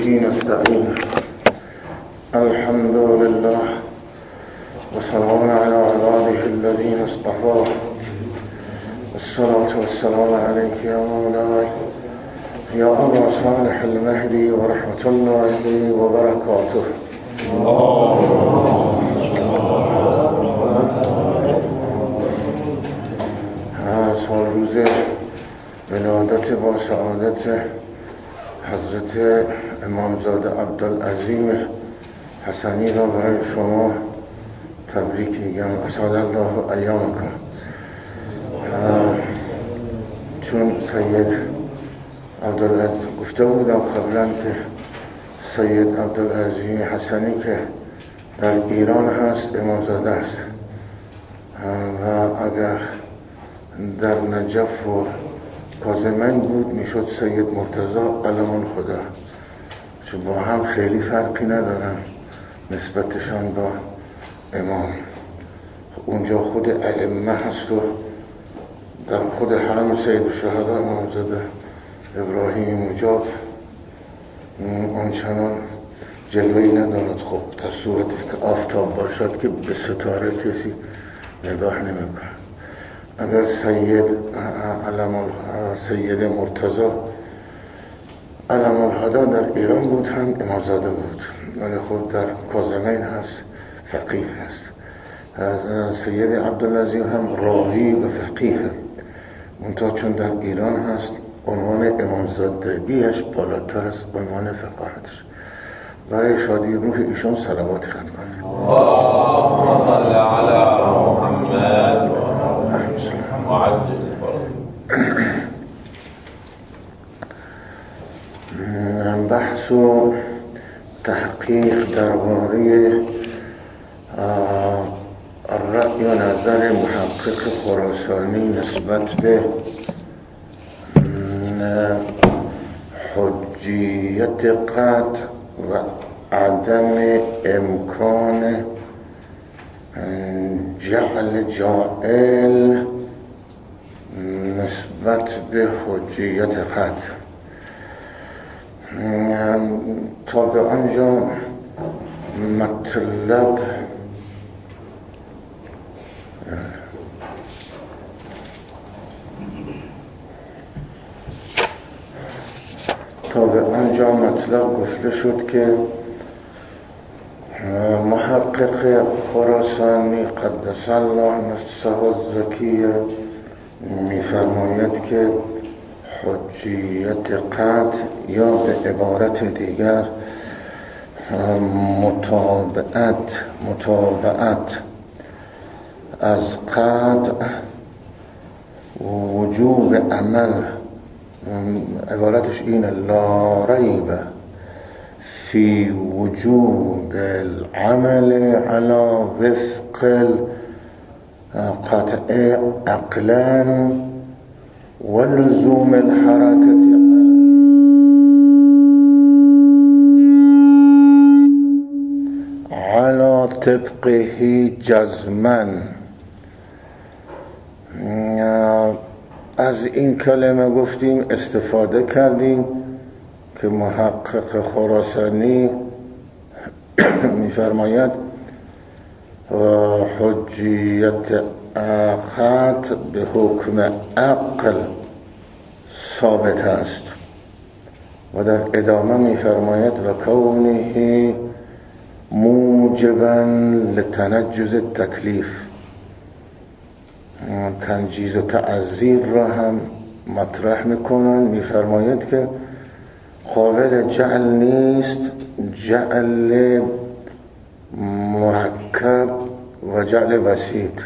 وبه نستعين. الحمد لله وسلام على عباده الذين اصطفى، والصلاة والسلام عليك يا مولاي يا أبا صالح المهدي ورحمة الله وبركاته. سال روز ولادت با سعادت حضرت امامزاده عبدالعظیم حسنی را برای شما تبریک میگم. اسعد الله ایامکم. چون سید عبدالعظیم گفته بودم قبلا که سید عبدالعظیم حسنی که در ایران هست امامزاده است و اگر در نجف و کاظمین بود میشد سید مرتضی قلمان خدا، چون با هم خیلی فرقی ندارن نسبتشان با امام. اونجا خود ائمه هست و در خود حرم سید الشهدا امامزاده ابراهیم مجاب آنچنان جلوه‌ای ندارد. خب در صورتی که آفتاب باشد که به ستاره کسی نگاه نمی‌کنه. اگر سید مرتضی علم الهدا در ایران بود هم امامزاده بود، ولی خود در کاظمین هست، فقیه هست. سید عبدالعظیم هم راوی و فقیه، منتها چون در ایران هست عنوان امامزادگیش بالاتر از عنوان فقاهتش. برای شادی روح ایشان صلواتی ختم کنید. اللهم صل علی محمد وعجل بحث و تحقیق درباره رأی و نظر محقق خراسانی نسبت به حجیت قطع و عدم امکان جعل جائل نسبت به حجیت قطع. تا به آنجا مطلب گفته شد که محقق خراسانی قدس الله نفسه الزکیه می‌فرماید که حجیت قطع یا به عبارت دیگر متابعت از قطع وجوب عمل، عبارتش اینه: لا ریب فی وجوب العمل علی وفق القطع عقلا ولزوم الحركة على طبقه جزما. از این کلمه گفتیم، استفاده کردیم که محقق خراسانی می‌فرماید حجیت قطع به حکم عقل ثابت است و در ادامه می‌فرماید و کونه موجباً لتنجز التکلیف. تنجیز و تعزیر را هم مطرح میکنن، میفرماید که قابل جعل نیست، جعل مرکب و جعل بسیط.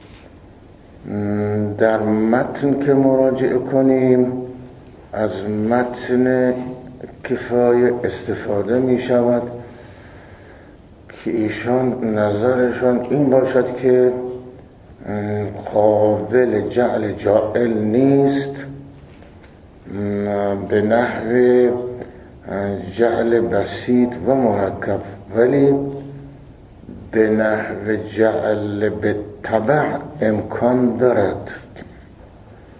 در متن که مراجعه کنیم از متن کفایه استفاده می شود که ایشان نظرشان این باشد که قابل جعل جائل نیست به نحو جعل بسیط و مرکب، ولی به نحو جعل به طبع امکان دارد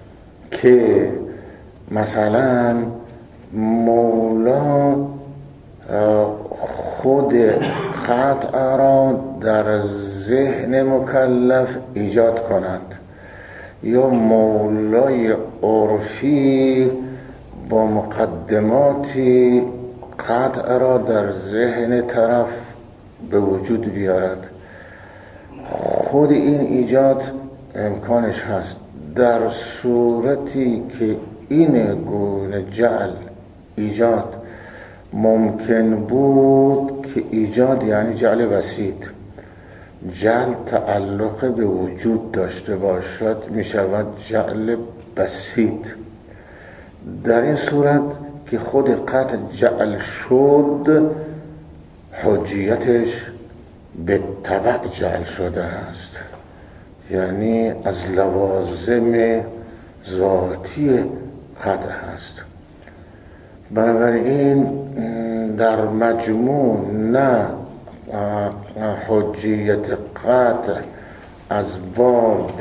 که مثلا مولا خود قطع را در ذهن مکلف ایجاد کند، یا مولای عرفی با مقدماتی قطع را در ذهن طرف به وجود بیارد. خود این ایجاد امکانش هست. در صورتی که این گونه جعل ایجاد ممکن بود که ایجاد یعنی جعل بسیط، جعل تعلق به وجود داشته باشد، می شود جعل بسیط. در این صورت که خود قطع جعل شد، حجیتش به تبع جعل شده است، یعنی از لوازم ذاتی قطع هست. بنابراین در مجموع نه حجیت قطع از باب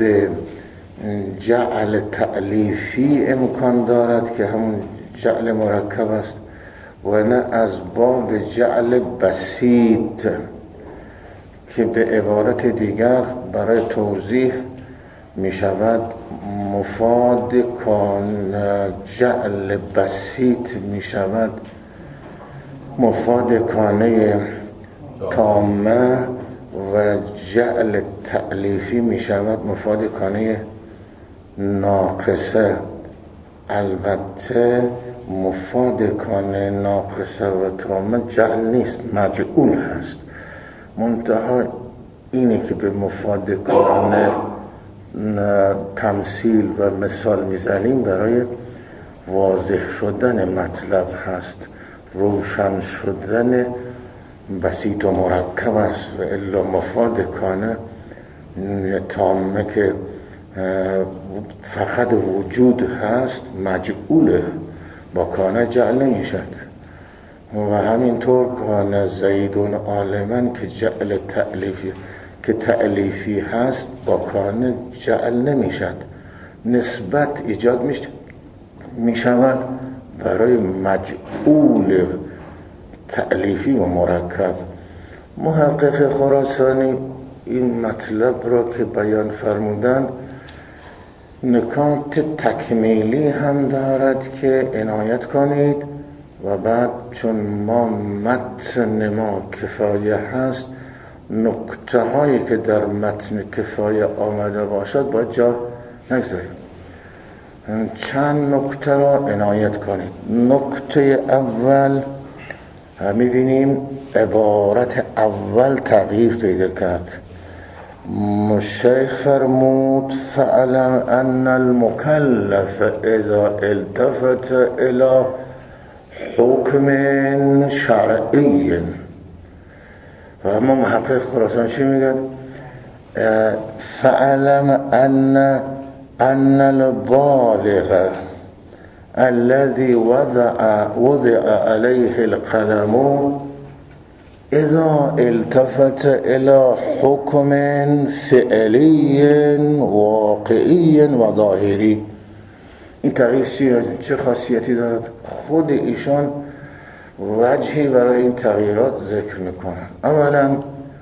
جعل تألیفی امکان دارد که همون جعل مرکب است، و نه از باب جعل بسیط که به عبارت دیگر برای توضیح می شود مفاد کان جعل بسیط می شود مفاد کانه تامه، و جعل تألیفی می شود مفاد کانه ناقصه. البته مفاد کانه ناقصه و تامه جعل نیست، مجعول هست. منتها اینی که به مفاد کانه تمثیل و مثال میزنیم برای واضح شدن مطلب هست، روشن شدن بسیط و مرکب است. و الا مفاد کانه تامه که فقط وجود هست مجعوله، با کانه جعل نمیشد. و همینطور کانه زیدون عالما که جعل تألیفی هست با کانه جعل نمیشد، نسبت ایجاد می شود برای مجعول تألیفی و مرکب. محقق خراسانی این مطلب را که بیان فرمودن نکات تکمیلی هم دارد که عنایت کنید، و بعد چون متن ما کفایه هست، نکته هایی که در متن کفایه آمده باشد باید جا نگذاریم. چند نکته را عنایت کنید. نکته اول می‌بینیم عبارت اول تغییر پیدا کرد. شیخ فرمود فعلم ان المکلف اذا التفت الى حکم شرعی. و اما محقق خراسان چی میگه؟ فعلم ان البالغ الذي وضع عليه القلم اذا التفت الى حكم فعلی واقعی و ظاهری. این تغییر چه خاصیتی دارد؟ خود ایشان وجهی برای این تغییرات ذکر میکنن. اولا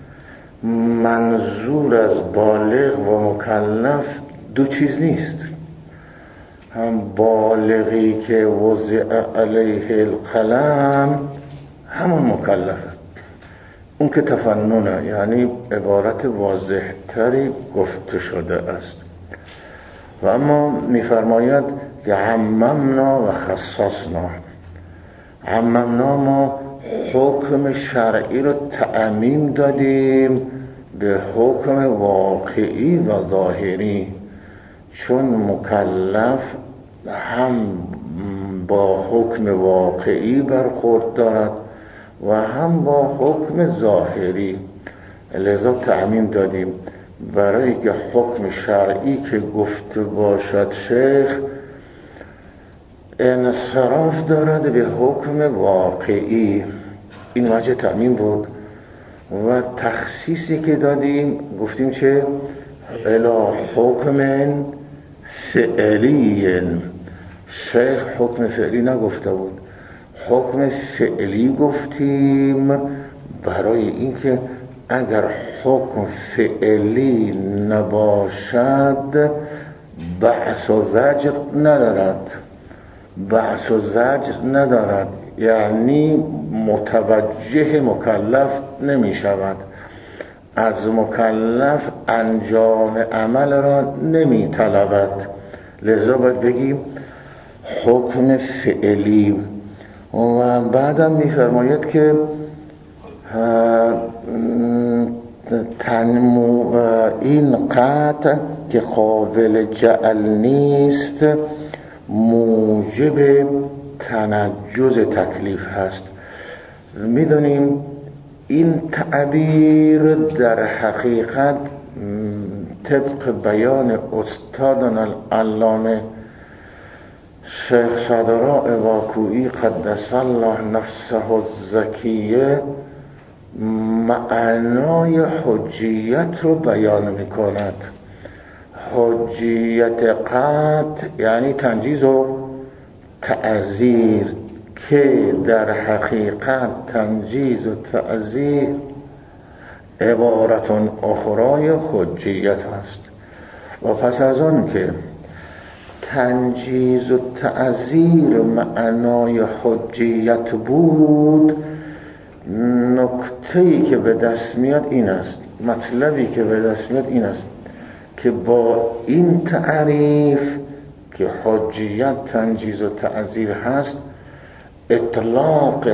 منظور از بالغ و مکلف دو چیز نیست. هم بالغی که وضع علیه القلم همون مکلفه، اون که تفننه، یعنی عبارت واضح تری گفته شده است. و اما میفرماید که عممنا و خصصنا. عممنا ما حکم شرعی رو تعمیم دادیم به حکم واقعی و ظاهری، چون مکلف هم با حکم واقعی برخورد دارد و هم با حکم ظاهری، لذا تعمیم دادیم. برای که حکم شرعی که گفته باشد شیخ انصراف دارد به حکم واقعی، این وجه تعمیم بود. و تخصیصی که دادیم گفتیم چه؟ الی حکم فعلی. شیخ حکم فعلی نگفته بود، حکم فعلی گفتیم برای اینکه اگر حکم فعلی نباشد بحث و زجر ندارد، یعنی متوجه مکلف نمی شود، از مکلف انجام عمل را نمی طلبد. لذا باید بگیم حکم فعلی. و بعدم می فرماید که این قطع که قابل جعل نیست موجب تنجز تکلیف هست. میدونیم این تعبیر در حقیقت طبق بیان استادنا العلامه شیخ شادراء واکوئی قدس الله نفسه الزکیه معنای حجیت رو بیان می کند. حجیت قطع یعنی تنجیز و تعزیر، که در حقیقت تنجیز و تعزیر عبارت اخرای حجیت است. و پس از آن که تنجیز و تعزیر معنای حجیت بود، نکته‌ای که به دست میاد این است، مطلبی که به دست میاد این است که با این تعریف که حجیت تنجیز و تعزیر هست، اطلاق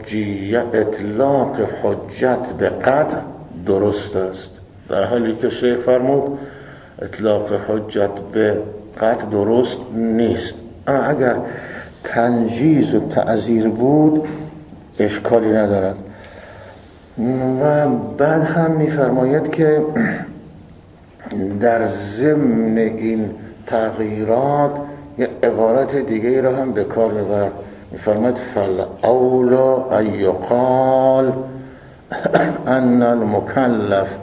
حجت به قطع درست است، در حالی که شیخ فرمود اطلاق حجت به قطع درست نیست. اما اگر تنجیز و تعزیر بود اشکالی ندارد. و بعد هم می‌فرماید که در ضمن این تغییرات یه عبارت دیگه را هم به کار می‌برد. می‌فرماید فالاولی ان یقال ان المکلف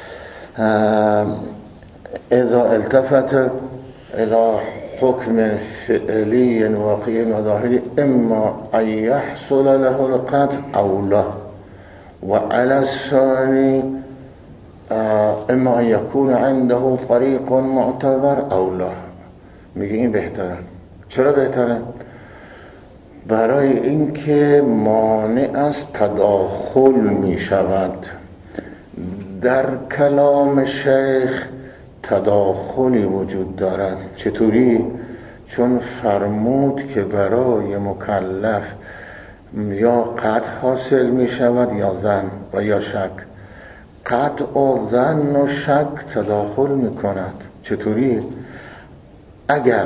اذا التفت الى حکم فعلی واقعی و ظاهری اما ان یحصل له القطع او لا، و علی الثانی اما ان یکون عنده طریق معتبر او لا. میگه این بهتره. چرا بهتره؟ برای اینکه مانع از تداخل می شود. در کلام شیخ تداخلی وجود دارد. چطوری؟ چون فرمود که برای مکلف یا قطع حاصل می شود یا ظن و یا شک. قطع و ظن و شک تداخل می کند. چطوری؟ اگر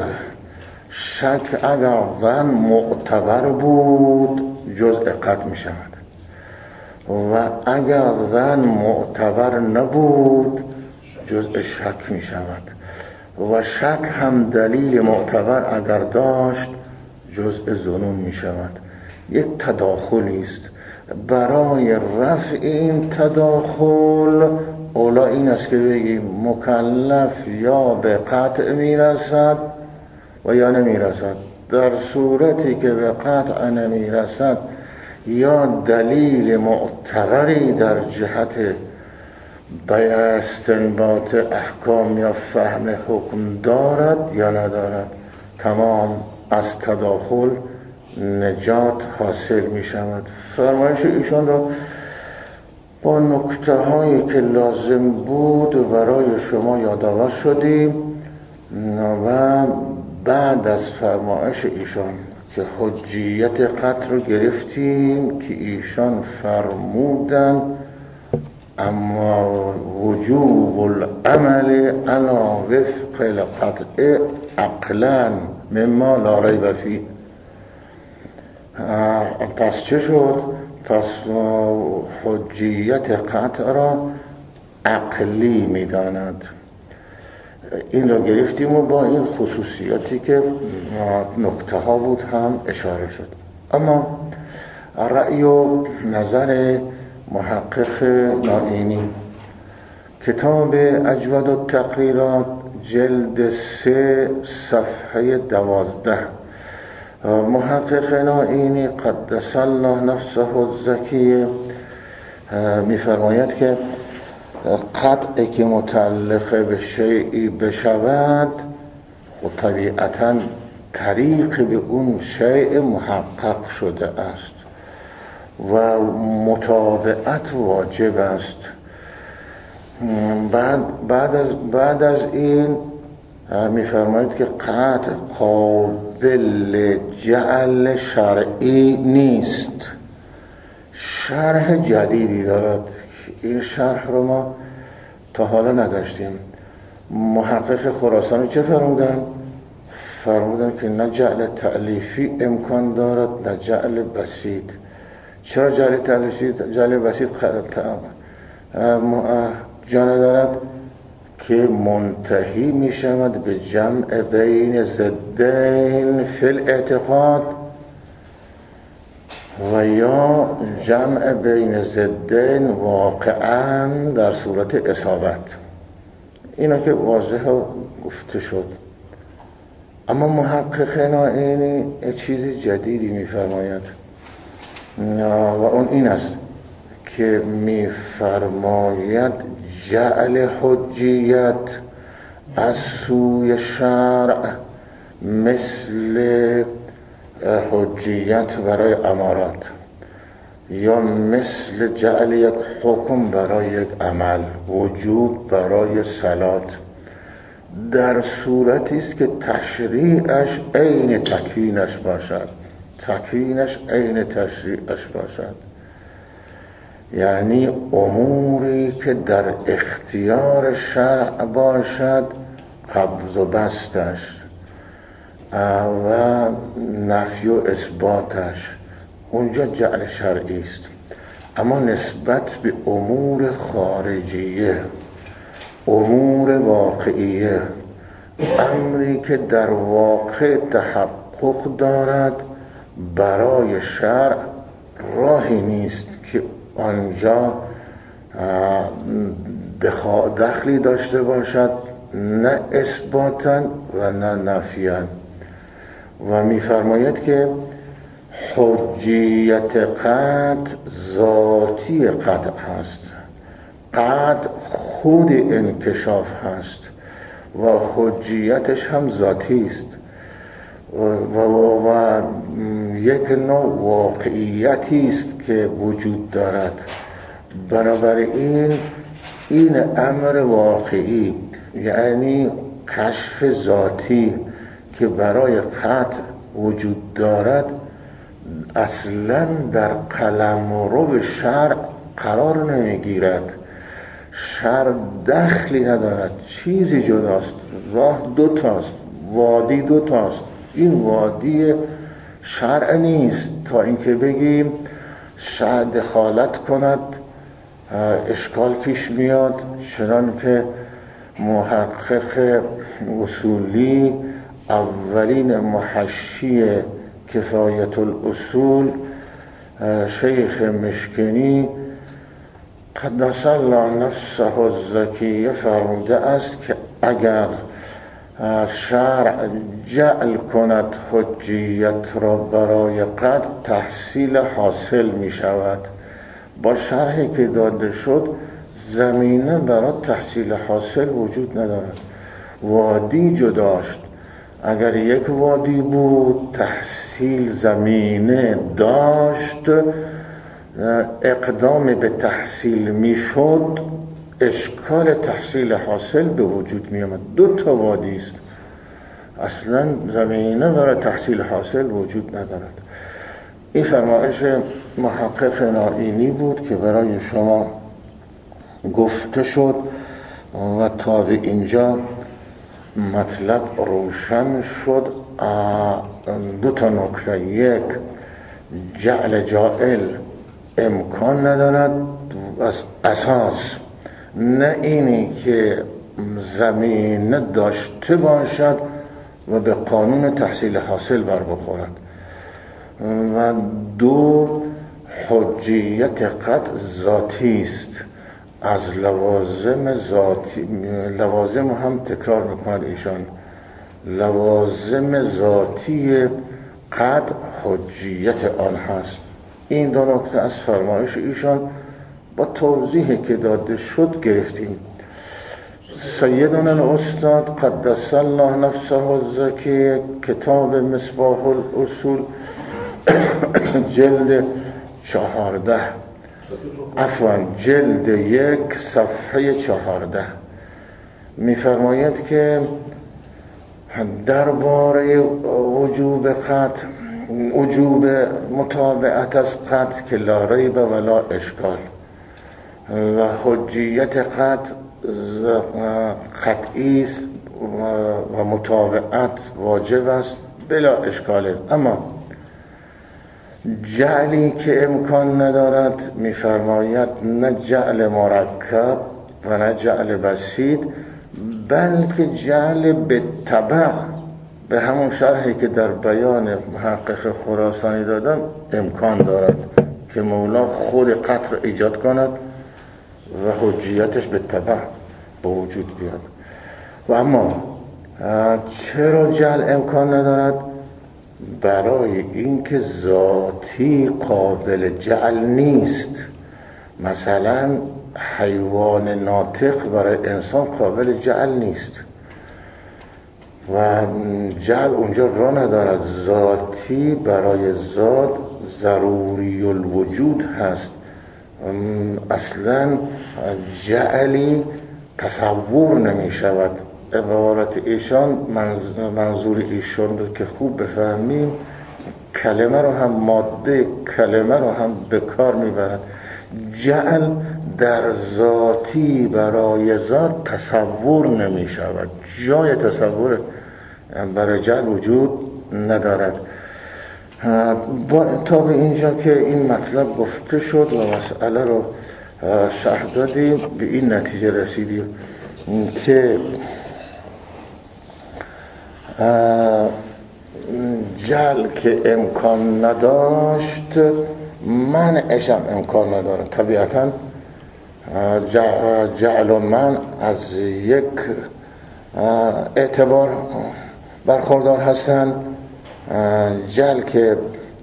ظن معتبر بود جزء قطع می شود، و اگر ظن معتبر نبود جزء شک می شود، و شک هم دلیل معتبر اگر داشت جزء ظنون می شود. یک تداخلی است. برای رفع این تداخل اولا این است که بگیم مکلف یا به قطع می رسد و یا نمی رسد. در صورتی که به قطع نمی رسد یا دلیل معتبری در جهت استنباط احکام یا فهم حکم دارد یا ندارد، تمام از تداخل نجات حاصل می شود. فرمایش ایشان را با نکته هایی که لازم بود برای شما یادآور شدیم. و بعد از فرمایش ایشان که حجیت قطع رو گرفتیم که ایشان فرمودن اما وجوب العمل علی وفق القطع عقلا مما لا ریب فیه. پس چه شد؟ پس حجیت قطع را عقلی می‌داند. این را گرفتیم و با این خصوصیاتی که نکته ها بود هم اشاره شد. اما رأی و نظر محقق نائینی، کتاب اجود التقریرات جلد 3 صفحه 12 محقق نائینی قدس الله نفسه الزکیه می‌فرماید که قطعی که متعلق به شیئی بشود و طبیعتاً طریق به اون شیء محقق شده است و متابعت واجب است. بعد از این می‌فرماید که قطع قابل جعل شرعی نیست، شرح جدیدی دارد. این شرح رو ما تا حالا نداشتیم. محقق خراسانی چه فرمودن که نه جعل تألیفی امکان دارد نه جعل بسیط. چرا جعل بسیط جا ندارد؟ که منتهی می شود به جمع بین ضدین فی الاعتقاد و یا جمع بین ضدین واقعا در صورت اصابت. اینا که واضح گفته شد. اما محقق نائینی چیز جدیدی می‌فرماید و اون این است که می‌فرماید جعل حجیت از سوی شرع مثل حجیت برای امارات یا مثل جعل یک حکم برای یک عمل، وجود برای صلات، در صورتی است که تشریعش عین تکوینش باشد، تکوینش عین تشریعش باشد. یعنی اموری که در اختیار شرع باشد، قبض و بستش و نفی و اثباتش، اونجا جعل شرعی است. اما نسبت به امور خارجیه، امور واقعیه، امری که در واقع تحقق دارد، برای شرع راهی نیست که آنجا دخلی داشته باشد، نه اثباتا و نه نفیا. و می‌فرماید که حجیت قطع ذاتی قطع هست، قطع خود انکشاف هست و حجیتش هم ذاتی است و یک نوع واقعیتی است که وجود دارد. بنابراین این امر واقعی، یعنی کشف ذاتی که برای قطع وجود دارد، اصلا در قلمرو شرع قرار نمیگیرد. شرع دخلی ندارد، چیزی جداست. راه دوتاست، وادی دوتاست. این وادی شرع نیست تا اینکه بگیم شرع دخالت کند، اشکال پیش میاد. چنان که محقق اصولی اولین محشی کفایت الاصول شیخ مشکنی قدس الله نفسه الزکیه فرموده است که اگر شرع جعل کند حجیت را برای قطع، تحصیل حاصل می شود. با شرحی که داده شد زمینه برای تحصیل حاصل وجود ندارد. وادی جداشت. اگر یک وادی بود تحصیل زمینه داشت، اقدام به تحصیل می شد، اشکال تحصیل حاصل به وجود می آمد. دو تا وادی است، اصلا زمینه برای تحصیل حاصل وجود ندارد. این فرمایش محقق نائینی بود که برای شما گفته شد و تا به اینجا مطلب روشن شد. دو تا نکته: یک، جعل جائل امکان ندارد از اساس، نه اینی که زمینه داشته باشد و به قانون تحصیل حاصل بر بخورد. و دو، حجیت قطع ذاتی است. از لوازم ذاتی، لوازم هم تکرار میکند ایشان، لوازم ذاتی قد حجیت آن هست. این دو نکته از فرمایش ایشان با توضیحی که داده شد گرفتیم. سیدنا الاستاد قدس الله نفسه الزکی کتاب مصباح الاصول جلد 14 جلد 1 صفحه 14 می‌فرماید که درباره وجوب متابعت از قطع که لا ریب ولا اشکال و حجیت قطعی است و متابعت واجب است بلا اشکال. اما جعلی که امکان ندارد می‌فرماید نه جعل مرکب و نه جعل بسیط، بلکه جعل به تبع، به همون شرحی که در بیان محقق خراسانی دادن امکان دارد که مولا خود قطع را ایجاد کند و حجیتش به تبع به وجود بیاد. و اما چرا جعل امکان ندارد؟ برای اینکه ذاتی قابل جعل نیست. مثلا حیوان ناطق برای انسان قابل جعل نیست و جعل اونجا را ندارد. ذاتی برای ذات ضروری الوجود هست. اصلا جعلی تصور نمی شود. عبارت ایشان منظور ایشان رو که خوب بفهمیم، کلمه رو هم ماده کلمه رو هم به کار میبرد. جعل در ذاتی برای ذات تصور نمی شود، جای تصور برای جعل وجود ندارد. تا به اینجا که این مطلب گفته شد و مسئله رو شرح دادیم، به این نتیجه رسیدیم که جعل که امکان نداشت منعش هم امکان نداره. طبیعتا جعل و منع از یک اعتبار برخوردار هستند. جعل که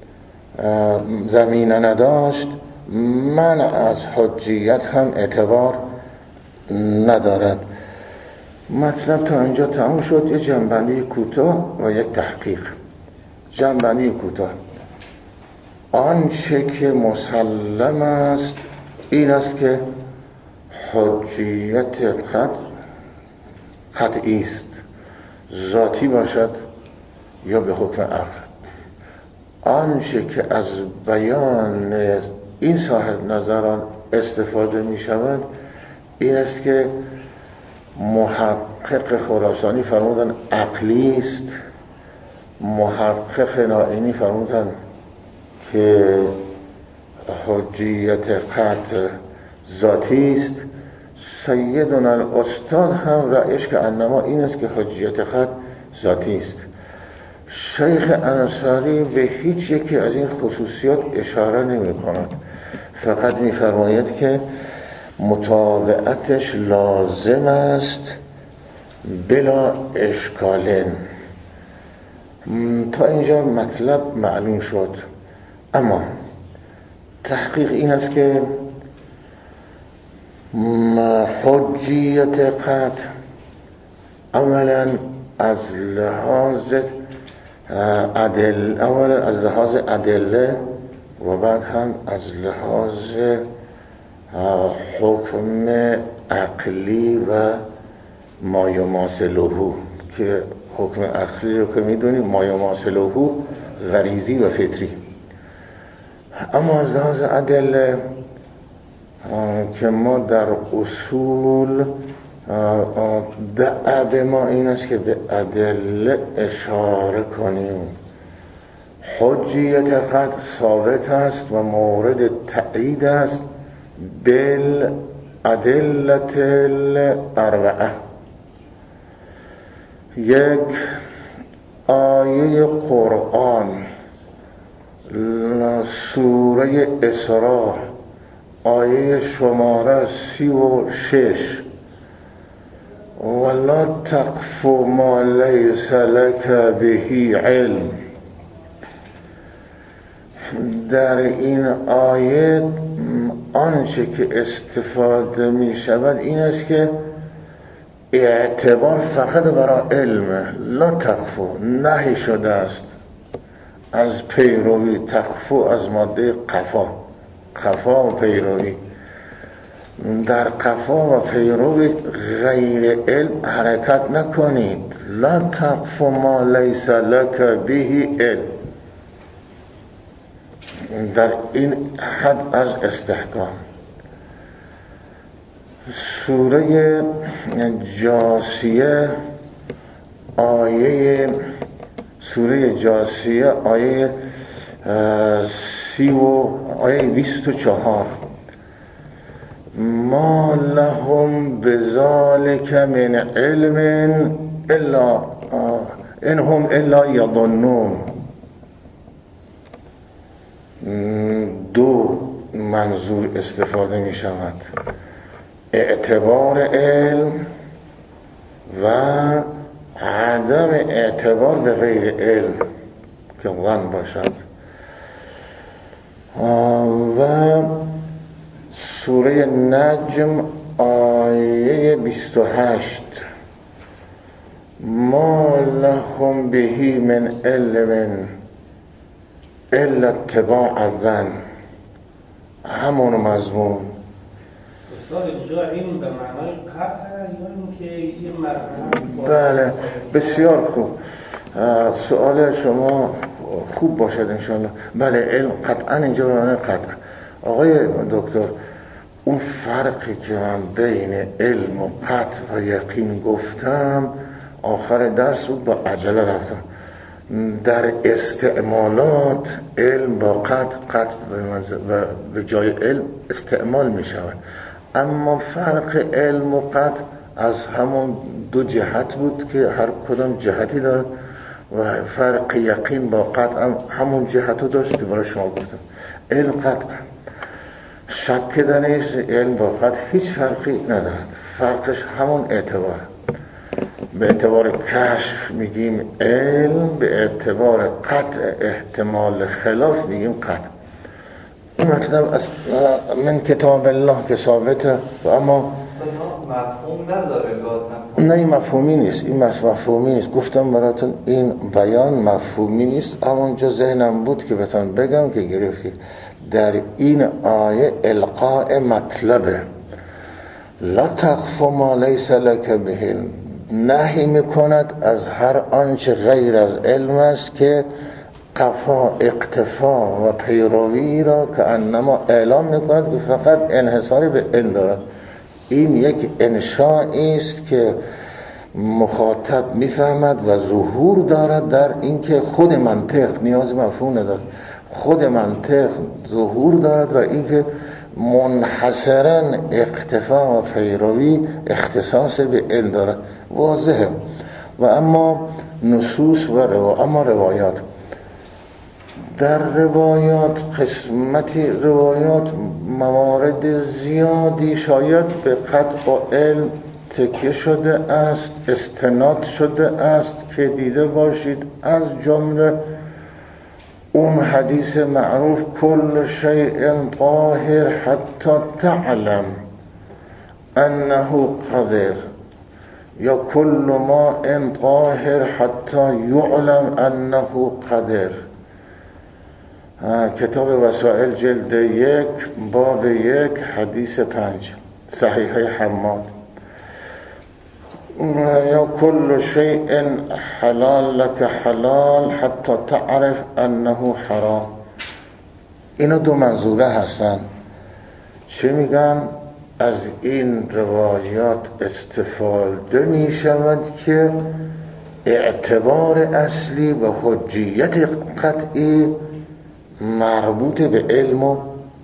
زمینه نداشت منع از حجیت هم اعتبار ندارد. مطلب تا اینجا تمام شد. یه جنبندی کوتاه و یک تحقیق. جنبندی کوتاه: آنچه که مسلم است این است که حجیت قطعی است، ذاتی باشد یا به حکم عقل. آنچه که از بیان این صاحب نظران استفاده می شود این است که محقق خراسانی فرمودن عقلی است، محقق نائینی فرمودن که حجیت قطع ذاتی است. سیدنا الاستاد هم رأیش که انما این است که حجیت قطع ذاتی است. شیخ انصاری به هیچ یکی از این خصوصیات اشاره نمی کند، فقط می فرماید که متابعتش لازم است بلا اشکالن. تا اینجا مطلب معلوم شد. اما تحقیق این است که حجیت قطع اولا از لحاظ ادله و بعد هم از لحاظ حکم عقلی و ما یماثله، که حکم عقلی رو که میدونیم ما یماثله غریزی و فطری. اما از لحاظ ادله که ما در اصول دعب ما این است که به ادله اشاره کنیم. حجیت قطع ثابت است و مورد تأیید است بالادلة الاربعه. یک آیه قرآن سوره اسراء آیه شماره 36 ولا تقف ما لیس لك به علم، در این آیه آنچه که استفاده می شود این است که اعتبار فقط برای علم، لا تخفو، نهی شده است از پیروی. تخفو از ماده قفا و پیروی. در قفا و پیروی غیر علم حرکت نکنید. لا تخفو ما لیس لک به علم. در این حد از استحکام. سوره جاثیه آیه 24 ما لهم بذلک من علم الا انهم الا یظنون. دو منظور استفاده می شود: اعتبار علم و عدم اعتبار به غیر علم که ظن باشد. و سوره نجم آیه 28 ما لهم به من علم الا اتباع الظن. همون مضمون. استاد اینجا این به معنای قطع یا اینکه یه مرحله؟ بله بسیار خوب. سوال شما خوب باشد انشاءالله. بله علم قطعا اینجا به معنای قطع. آقای دکتر اون فرقی که من بین علم و قطع و یقین گفتم آخر درس بود، با عجله رفتم. در استعمالات علم با قطع به جای علم استعمال می شود، اما فرق علم و قطع از همون دو جهت بود که هر کدام جهتی دارد و فرق یقین با قطع همون جهتو داشت که برای شما گفتم. علم قطع شک در نیست، علم با قطع هیچ فرقی ندارد. فرقش همون اعتبار. به اعتبار کشف میگیم علم، به اعتبار قطع احتمال خلاف میگیم قطع. این مطلب از من کتاب الله که ثابته و اما مفهوم نداره. نه این مفهومی نیست، این مفهومی نیست. گفتم براتون این بیان مفهومی نیست، همونجا ذهنم بود که بهتون بگم که گرفتید. در این آیه القاء مطلبه. لا تخف ما لیس لک به علم. نهی میکند از هر آنچه غیر از علم است که قفا، اقتفا و پیروی را که انما اعلام میکند که فقط انحصاری به علم دارد. این یک انشائی است که مخاطب میفهمد و ظهور دارد در اینکه خود منطق نیاز مفهوم ندارد. خود منطق ظهور دارد و اینکه منحصرا اقتفا و پیروی اختصاص به علم دارد. واضحه. و اما نصوص و روایات، در روایات قسمتی روایات موارد زیادی شاید به قطع و علم تکیه شده است، استناد شده است که دیده باشید. از جمله اون حدیث معروف کل شیء طاهر حتی تعلم انه قدر، یا کل ماء طاهر حتی یعلم انه قدر. کتاب وسائل جلد 1 باب 1 حدیث 5 صحیحه حماد. یا کل شیء حلال لك حلال حتی تعرف انه حرام. اینا دو منظوره هستن. چه میگن؟ از این روایات استفاده می شود که اعتبار اصلی و حجیت قطعی مربوط به علم و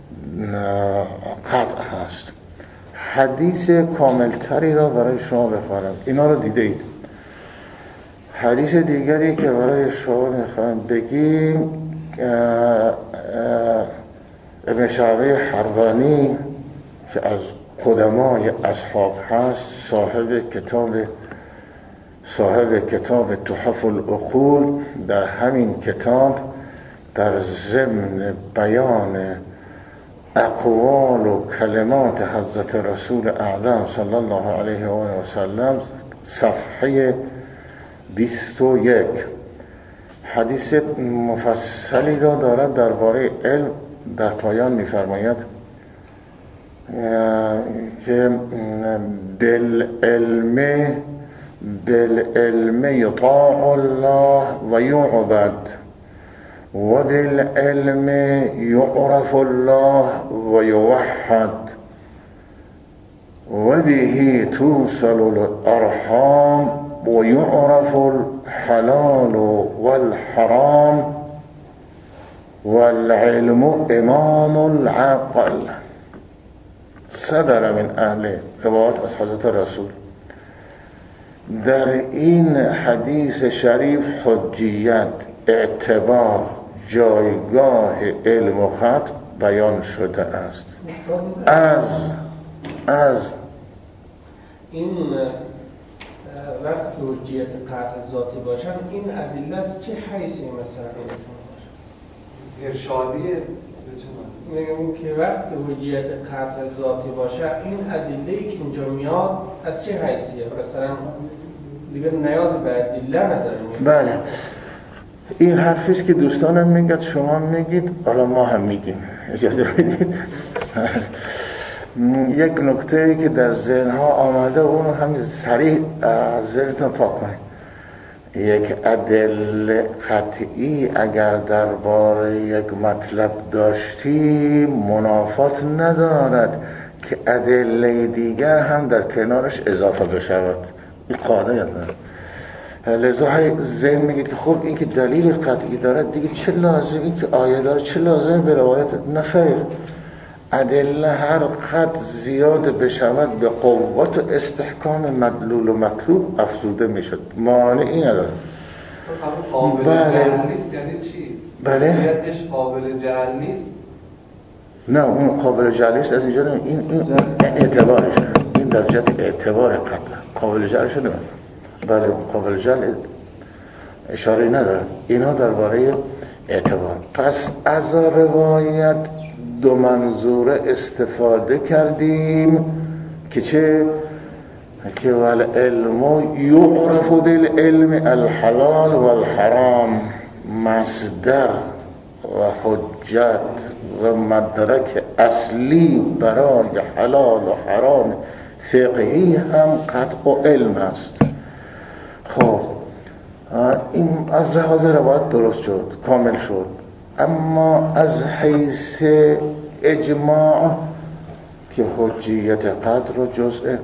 قطع هست. حدیث کاملتری را برای شما بخوانم، اینا رو دیده اید. حدیث دیگری که برای شما میخوام بگیم ابن شعبه حرانی که از قدمای اصحاب هست، صاحب کتاب تحف العقول، در همین کتاب در ضمن بیان اقوال و کلمات حضرت رسول اعظم صلی الله علیه و آله و سلم صفحه 21 حدیث مفصلی را دارد درباره علم. در پایان می‌فرماید که بالعلم یطاع الله و یعبد و بالعلم یعرف الله و یوحد و به توصل الارحام و یعرف الحلال والحرام والعلم امام العقل. صدر من اهل روایات از حضرت رسول. در این حدیث شریف حجیت، اعتبار، جایگاه علم و خط بیان شده است. از این وقت حجیت قطع ذاتی باشن، این ادله از چه حیثی مثلا ارشادی میگم که وقت حجیت قطع ذاتی باشه، این ادله‌ای که اینجا میاد از چه حیثیه؟ مثلا دیگه نیاز به ادله نداریم. بله، این حرفیست که دوستانم میگید، شما میگید، حالا ما هم میگیم. اجازه بدید یک نکته که در ذهنها آمده اونو همین سریع ذهنتون پاک کنید. یک ادله قطعی اگر درباره یک مطلب داشتی منافات ندارد که ادله دیگر هم در کنارش اضافه بشود. این قاعده داره. لذا ذهن میگه که خب این که دلیل قطعی دارد دیگه چه لازمی که آیه داره، چه لازمی به روایت؟ نه خیر، ادله هر قد زیاد بشود به قوت و استحکام مدلول و مطلوب افزوده میشد. مانعی نداره. قابل جهل نیست یعنی چی؟ بله؟ حجیتش قابل جهل نیست؟ نه، اون قابل جهل نیست از اینجا نه. این اعتبارش، این در جهت اعتبار قطع قابل جهل شده. بله، قابل جهل اشاره ندارد. اینا درباره اعتبار. پس از روایت دو منظوره استفاده کردیم که چه؟ که والعلم یعرف بالعلم الحلال والحرام، مصدر و حجت و مدرک اصلی برای حلال و حرام فقهی هم قطع و علم است. خب این از لحاظ روایت درست شد، کامل شد. اما از حیث اجماع که حجیت قدر رو جزء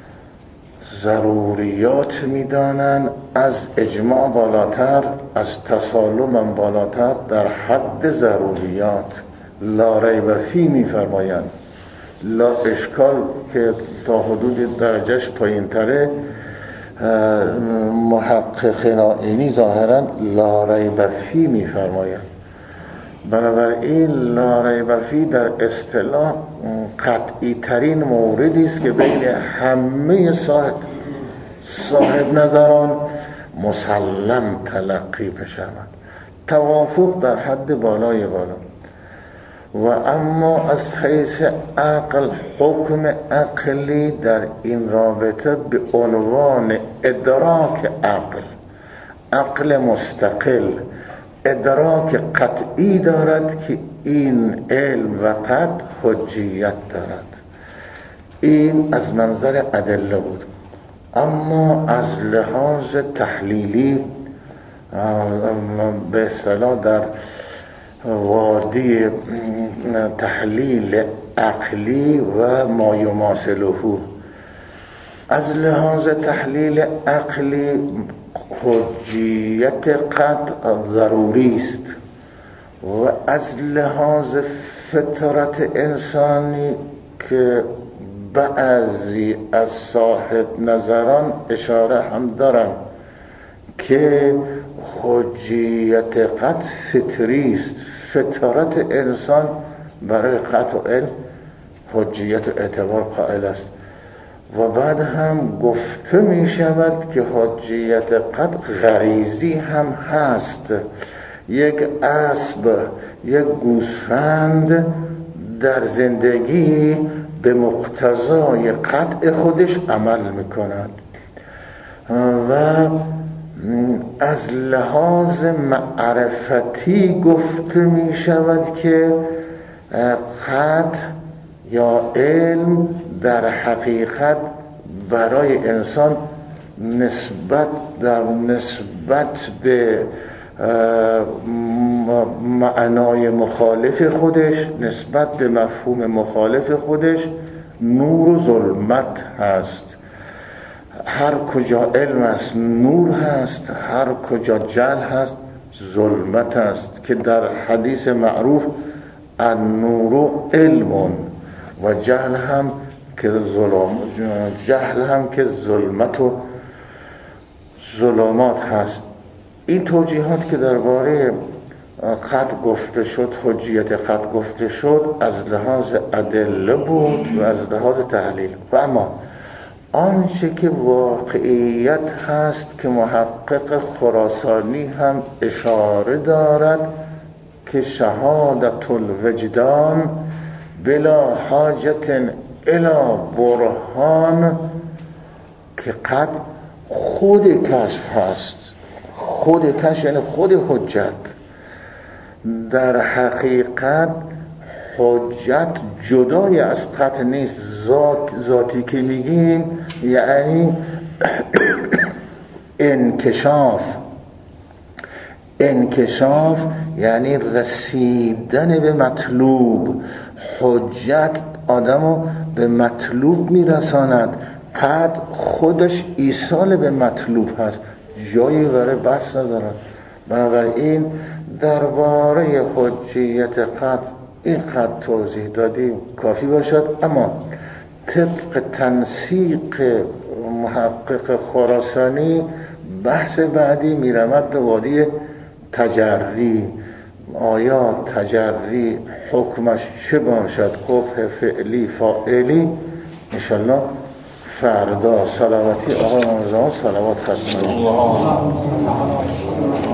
ضروریات میدانن، از اجماع بالاتر، از تسالم بالاتر، در حد ضروریات لا ریب فی میفرمایند. لا اشکال که تا حدود درجهش پایین تره، محققین آیینی ظاهرا لا ریب فی میفرمایند. بنابراین لا ریب فی در اصطلاح قطعی ترین موردی است که بین همه صاحب نظران مسلم تلقی بشود. توافق در حد بالای بالا. و اما از حیث عقل، حکم عقلی در این رابطه به عنوان ادراک عقل مستقل، ادراک قطعی دارد که این علم و قطع حجیت دارد. این از منظر ادله بود. اما از لحاظ تحلیلی به اصطلاح در وادی تحلیل عقلی و ما یماثله، از لحاظ تحلیل عقلی حجیت قطع ضروری است و از لحاظ فطرت انسانی که بعضی از صاحب نظران اشاره هم دارند که حجیت قطع فطری است. فطرت انسان برای قطع و علم حجیت و اعتبار قائل است. و بعد هم گفته می شود که حجیت قطع غریزی هم هست، یک اسب، یک گوسفند در زندگی به مقتضای قطع خودش عمل میکند و از لحاظ معرفتی گفته می شود که قطع یا علم در حقیقت برای انسان نسبت به معنای مخالف خودش، نسبت به مفهوم مخالف خودش نور و ظلمت هست. هر کجا علم است نور هست، هر کجا جهل هست ظلمت است، که در حدیث معروف النور علم و جهل هم که ظلمت و ظلمات هست. این توجیهات که درباره خط گفته شد، حجیت خط گفته شد، از لحاظ ادله بود و از لحاظ تحلیل. و اما آنچه که واقعیت هست که محقق خراسانی هم اشاره دارد که شهادت الوجدان بلا حاجت الی برهان، که قد خود کشف هست. خود کشف یعنی خود حجت. در حقیقت حجت جدای از قطع نیست. ذاتی که میگیم یعنی انکشاف یعنی رسیدن به مطلوب. حجت آدمو به مطلوب میرساند، قطع خودش ایصال به مطلوب هست، جایی برای بحث ندارد. بنابراین درباره حجیت قطع این خط توضیح دادیم کافی باشد. اما طبق تنسیق محقق خراسانی بحث بعدی میرمد به وادی تجری. آیا تجری حکمش چه باشد؟ قبح فعلی فاعلی؟ انشالله فردا. صلواتی آقای امام زمان صلوات ختم.